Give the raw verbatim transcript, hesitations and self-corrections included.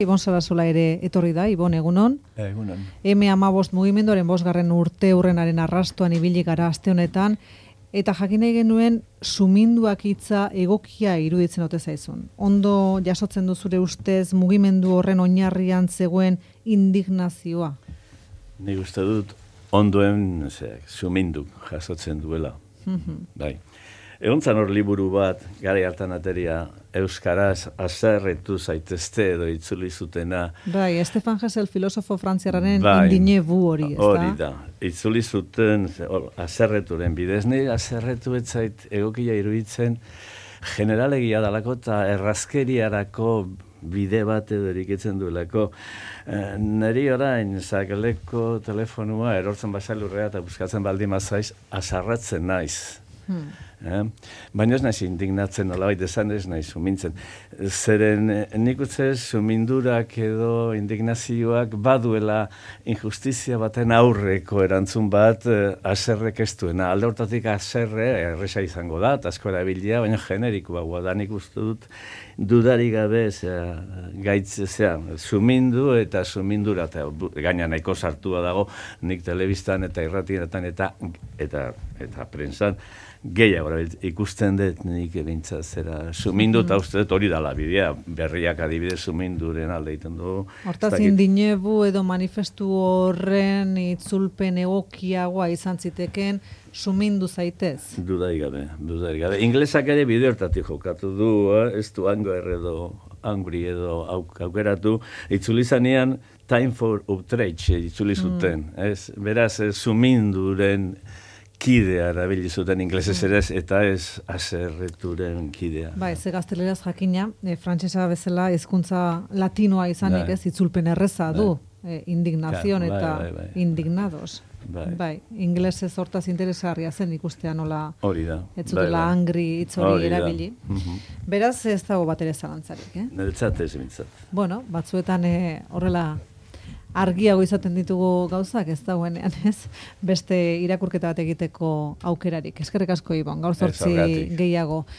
Ibon Sarasola ere etorri da, Ibon, egunon. Egunon. eme hamabost mugimenduaren bosgarren urte hurrenaren arrastoan ibili gara aste honetan, eta jakin nahi genuen suminduak hitza egokia iruditzen ote zaizun. Ondo jasotzen du zure ustez mugimendu horren oinarrian zegoen indignazioa? Nik uste dut ondoen zeak, sumindu jasotzen duela. Bai. Egon zan hor liburu bat, gara hartan ateria, euskaraz azerretu zaitezte edo itzuli zutena. Bai, Estefan Hessel filosofo frantziarraren bai, indinebu hori, ez da? Hori da. Itzuli zuten azerreturen bidez. Ni azerretu etzait egokia iruditzen generalegia dalako eta errazkeriarako bide bat edo eriketzen duelako. E, neri orain, zageleko telefonua erortzen basalurrea eta buskatzen baldin mazaiz, azarratzen naiz. Hmm. Eh? Baina ez naiz indignatzen, nolabait esan ez naiz sumintzen. Zeren nik utze sumindurak edo indignazioak baduela injustizia baten aurreko erantzun bat eh, aserrek ez duena. Alde hortatik aserre erresa izango da, eta asko erabilia, baina generikoa da nik uste dut dudarik gabe zera, gaitz, zera, sumindu eta sumindura, eta gaina nahiko sartua dago nik telebistan eta irratietan eta eta eta prensan gehiago ikusten dut nik ebintzat zera sumindu eta uste dut hori dala bidea, berriak adibidez suminduren alde egiten du. Hortaz indinebu edo manifestu horren itzulpen egokiagoa izan ziteken sumindu zaitez? Dudarik gabe, dudarik gabe. Inglesak ere bide hortatik jokatu du, eh? Ez du hango erredo, angri edo auk, aukeratu, itzuli zanean time for outrage itzuli zuten, mm. ez? Beraz, eh, suminduren kidea erabili zuten inglesez ere eta ez azerreturen kidea. Bai, ze gazteleraz jakina, e, frantsesa bezala hizkuntza latinoa izanik, ez, itzulpen erreza du, e, indignazion bai, eta bai, bai. indignados. Bai. Bai, inglesez hortaz interesgarria zen ikustea nola hori da. Ez zutela bai, angri hitz hori hori erabili. Uh-huh. Beraz ez dago bat ere zalantzarik, eh? Niretzat ez mintzat. Bueno, batzuetan e, horrela argiago izaten ditugu gauzak, ez dagoenean, ez? Beste irakurketa bat egiteko aukerarik. Eskerrik asko, Ibon, gaur zortzi gehiago.